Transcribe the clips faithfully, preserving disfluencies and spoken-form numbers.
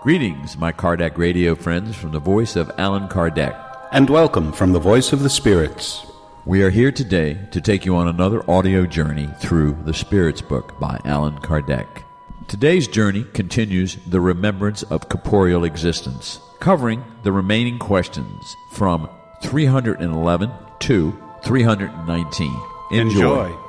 Greetings, my Kardec radio friends, from the voice of Allan Kardec. And welcome from the voice of the Spirits. We are here today to take you on another audio journey through the Spirits book by Allan Kardec. Today's journey continues the remembrance of corporeal existence, covering the remaining questions from three hundred eleven to three hundred nineteen. Enjoy. Enjoy.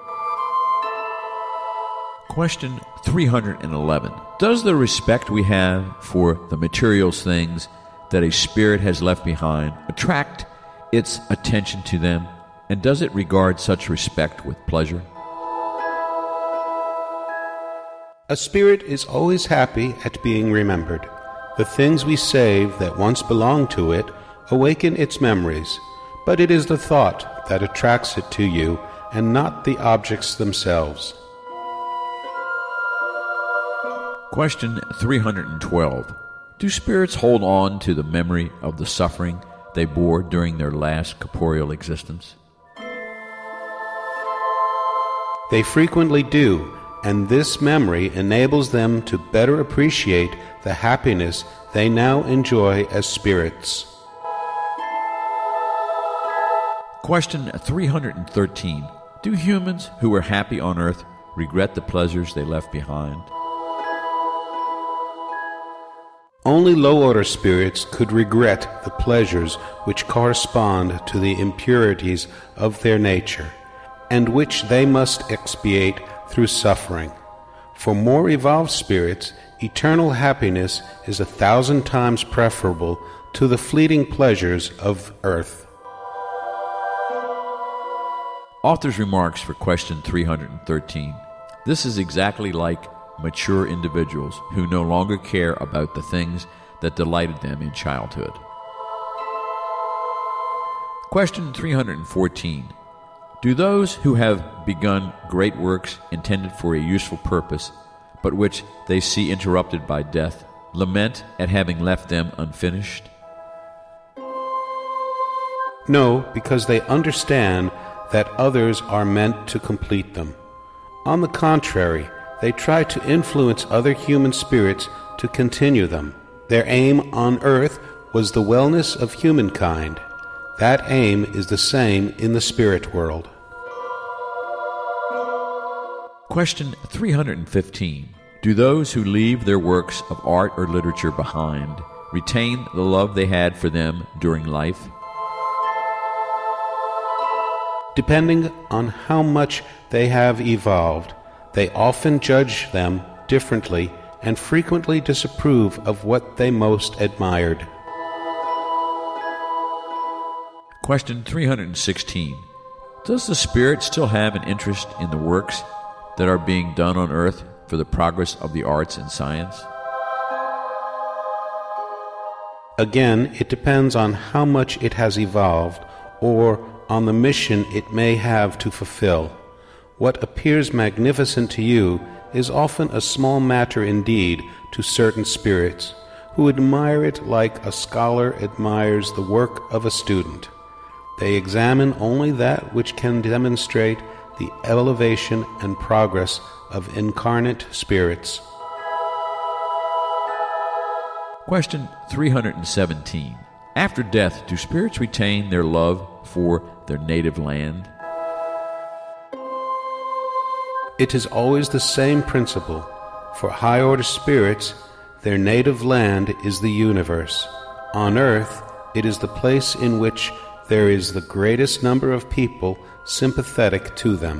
Question three hundred eleven. Does the respect we have for the material things that a spirit has left behind attract its attention to them, and does it regard such respect with pleasure? A spirit is always happy at being remembered. The things we save that once belonged to it awaken its memories, but it is the thought that attracts it to you and not the objects themselves. Question three hundred twelve. Do spirits hold on to the memory of the suffering they bore during their last corporeal existence? They frequently do, and this memory enables them to better appreciate the happiness they now enjoy as spirits. Question three hundred thirteen. Do humans who were happy on earth regret the pleasures they left behind? Only low-order spirits could regret the pleasures which correspond to the impurities of their nature, and which they must expiate through suffering. For more evolved spirits, eternal happiness is a thousand times preferable to the fleeting pleasures of earth. Author's remarks for question three hundred thirteen. This is exactly like mature individuals who no longer care about the things that delighted them in childhood. Question three hundred fourteen. Do those who have begun great works intended for a useful purpose, but which they see interrupted by death, lament at having left them unfinished? No, because they understand that others are meant to complete them. On the contrary, they try to influence other human spirits to continue them. Their aim on earth was the wellness of humankind. That aim is the same in the spirit world. Question three hundred fifteen. Do those who leave their works of art or literature behind retain the love they had for them during life? Depending on how much they have evolved, they often judge them differently and frequently disapprove of what they most admired. Question three hundred sixteen. Does the spirit still have an interest in the works that are being done on earth for the progress of the arts and science? Again, it depends on how much it has evolved or on the mission it may have to fulfill. What appears magnificent to you is often a small matter indeed to certain spirits, who admire it like a scholar admires the work of a student. They examine only that which can demonstrate the elevation and progress of incarnate spirits. Question three hundred seventeen. After death, do spirits retain their love for their native land? It is always the same principle. For high-order spirits, their native land is the universe. On earth, it is the place in which there is the greatest number of people sympathetic to them.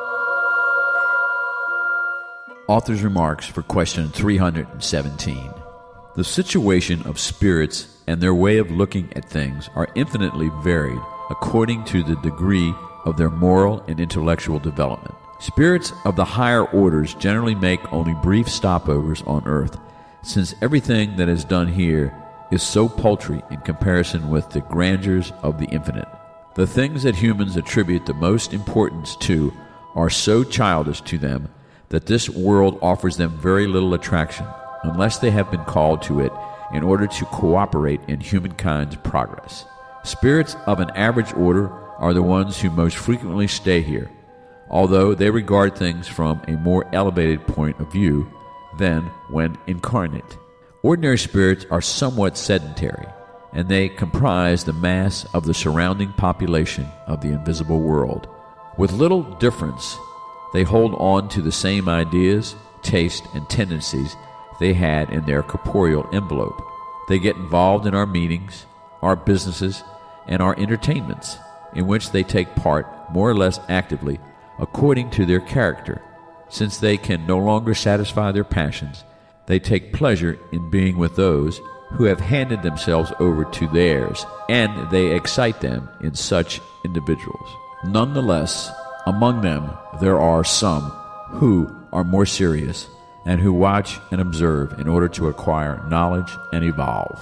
Author's remarks for question three hundred seventeen. The situation of spirits and their way of looking at things are infinitely varied according to the degree of their moral and intellectual development. Spirits of the higher orders generally make only brief stopovers on earth, since everything that is done here is so paltry in comparison with the grandeurs of the infinite. The things that humans attribute the most importance to are so childish to them that this world offers them very little attraction, unless they have been called to it in order to cooperate in humankind's progress. Spirits of an average order are the ones who most frequently stay here, although they regard things from a more elevated point of view than when incarnate. Ordinary spirits are somewhat sedentary, and they comprise the mass of the surrounding population of the invisible world. With little difference, they hold on to the same ideas, tastes, and tendencies they had in their corporeal envelope. They get involved in our meetings, our businesses, and our entertainments, in which they take part more or less actively according to their character. Since they can no longer satisfy their passions, they take pleasure in being with those who have handed themselves over to theirs, and they excite them in such individuals. Nonetheless, among them there are some who are more serious and who watch and observe in order to acquire knowledge and evolve.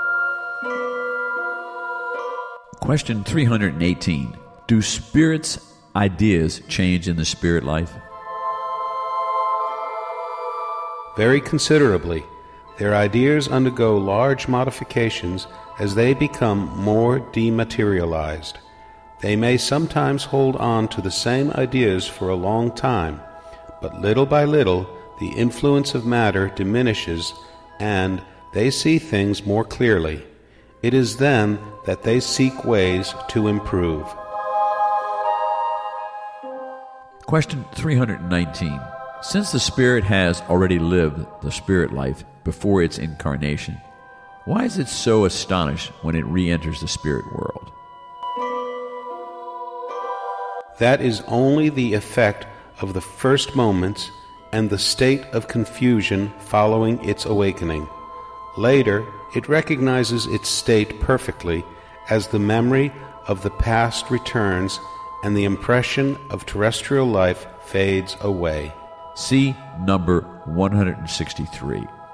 Question three hundred eighteen. Do spirits' ideas change in the spirit life? Very considerably. Their ideas undergo large modifications as they become more dematerialized. They may sometimes hold on to the same ideas for a long time, but little by little the influence of matter diminishes and they see things more clearly. It is then that they seek ways to improve. Question three hundred nineteen. Since the spirit has already lived the spirit life before its incarnation, why is it so astonished when it re-enters the spirit world? That is only the effect of the first moments and the state of confusion following its awakening. Later, it recognizes its state perfectly as the memory of the past returns and the impression of terrestrial life fades away. See number one hundred sixty-three.